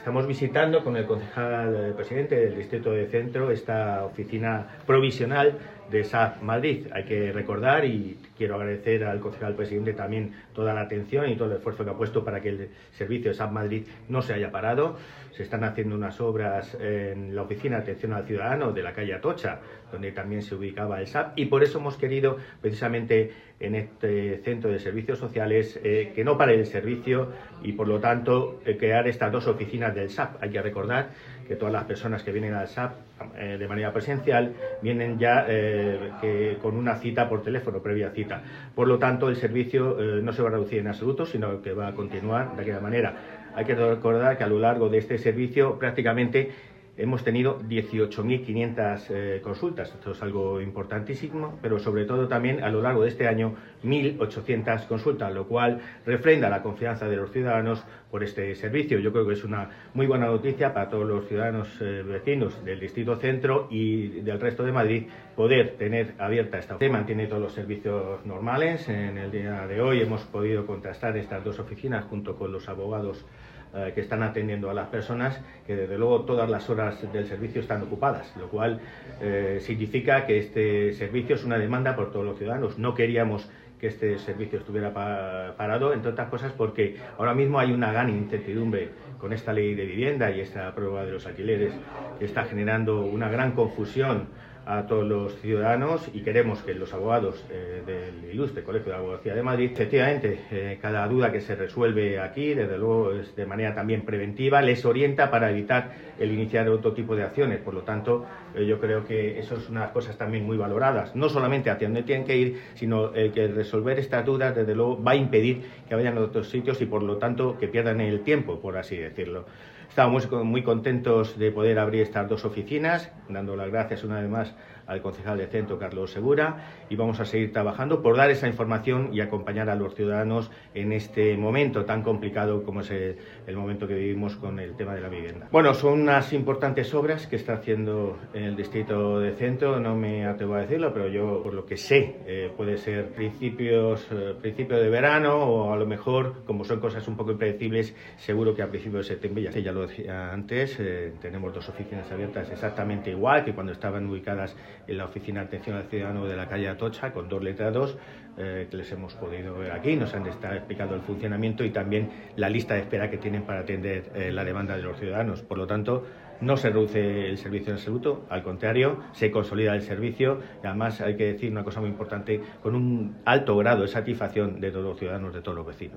Estamos visitando con el concejal presidente del Distrito de Centro esta oficina provisional de SAP Madrid. Hay que recordar, y quiero agradecer al concejal presidente también toda la atención y todo el esfuerzo que ha puesto para que el servicio de SAP Madrid no se haya parado. Se están haciendo unas obras en la oficina de atención al ciudadano de la calle Atocha, donde también se ubicaba el SAP, y por eso hemos querido precisamente en este centro de servicios sociales que no pare el servicio y por lo tanto crear estas dos oficinas del SAP. Hay que recordar que todas las personas que vienen al SAP de manera presencial vienen ya con una cita por teléfono, previa cita. Por lo tanto, el servicio no se va a reducir en absoluto, sino que va a continuar de aquella manera. Hay que recordar que a lo largo de este servicio prácticamente hemos tenido 18.500 consultas. Esto es algo importantísimo, pero sobre todo también a lo largo de este año 1.800 consultas, lo cual refrenda la confianza de los ciudadanos por este servicio. Yo creo que es una muy buena noticia para todos los ciudadanos vecinos del Distrito Centro y del resto de Madrid poder tener abierta esta oficina. Mantiene todos los servicios normales. En el día de hoy hemos podido contrastar estas dos oficinas junto con los abogados que están atendiendo a las personas, que desde luego todas las horas del servicio están ocupadas, lo cual significa que este servicio es una demanda por todos los ciudadanos. No queríamos que este servicio estuviera parado, entre otras cosas porque ahora mismo hay una gran incertidumbre con esta ley de vivienda y esta prórroga de los alquileres que está generando una gran confusión a todos los ciudadanos, y queremos que los abogados del ilustre Colegio de Abogacía de Madrid, efectivamente, cada duda que se resuelve aquí, desde luego es de manera también preventiva, les orienta para evitar el iniciar otro tipo de acciones. Por lo tanto, yo creo que eso es unas cosas también muy valoradas, no solamente hacia dónde tienen que ir, sino el que resolver estas dudas, desde luego, va a impedir que vayan a otros sitios y, por lo tanto, que pierdan el tiempo, por así decirlo. Estamos muy contentos de poder abrir estas dos oficinas, dando las gracias una vez más al concejal de Centro, Carlos Segura, y vamos a seguir trabajando por dar esa información y acompañar a los ciudadanos en este momento tan complicado como es el momento que vivimos con el tema de la vivienda. Bueno, son unas importantes obras que está haciendo el Distrito de Centro, no me atrevo a decirlo, pero yo, por lo que sé, puede ser principio de verano, o a lo mejor, como son cosas un poco impredecibles, seguro que a principios de septiembre. Ya lo decía antes, tenemos dos oficinas abiertas exactamente igual que cuando estaban ubicadas en la oficina de atención al ciudadano de la calle Atocha, con 2 letrados que les hemos podido ver aquí. Nos han estado explicando el funcionamiento y también la lista de espera que tienen para atender la demanda de los ciudadanos. Por lo tanto, no se reduce el servicio en absoluto, al contrario, se consolida el servicio, y además hay que decir una cosa muy importante, con un alto grado de satisfacción de todos los ciudadanos, de todos los vecinos.